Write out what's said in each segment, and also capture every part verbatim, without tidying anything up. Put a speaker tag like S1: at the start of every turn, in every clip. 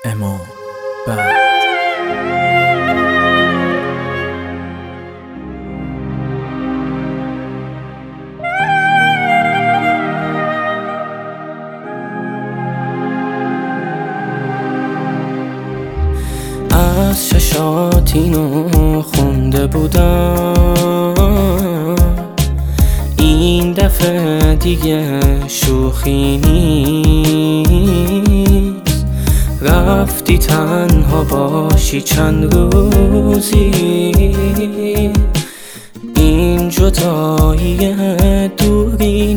S1: اما بعد از چشات اینو خونده بودم، این دفعه دیگه شوخی نیست. رفتی تنها باشی چند روزی، این جدایی دوری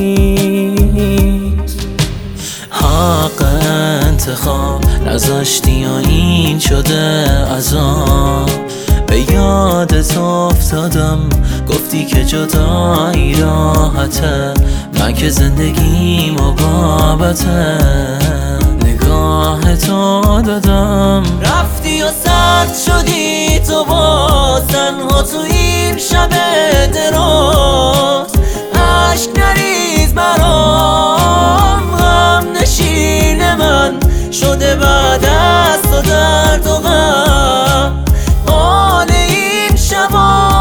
S1: نیست.
S2: حق انتخاب نذاشتی یا این شده عذاب؟ به یادت افتادم گفتی که جدایی راحته، من که زندگی مقابته نگاه تو دادم. رفتی و سرد شدی تو باز تنها تو این شب دراز، عشق نریز برام غم نشین من شده بعد از تو درد و غم حال این شبا.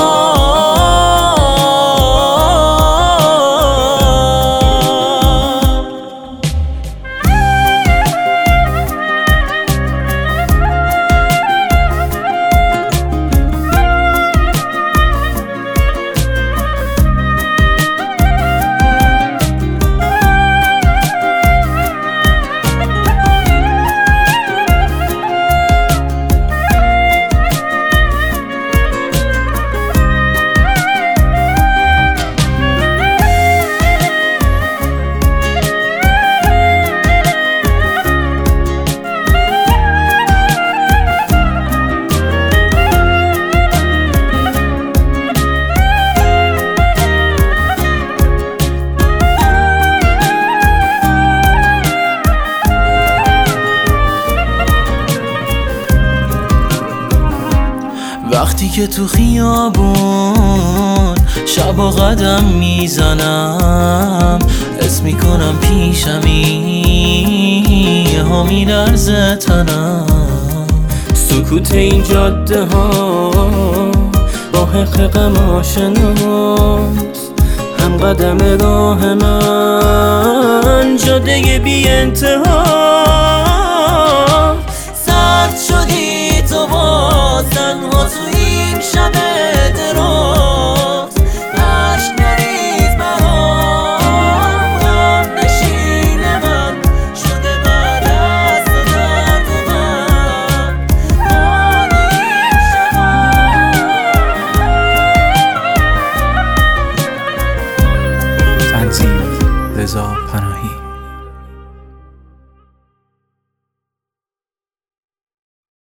S2: وقتی که تو خیابون شبا قدم میزنم، حس میکنم پیشمی یه ها میلرزه تنم.
S1: سکوت این جاده ها با حق غم آشناست، هم قدم راه من جاده بی انتها.
S2: سرد شدی تو باز تنها تو این شب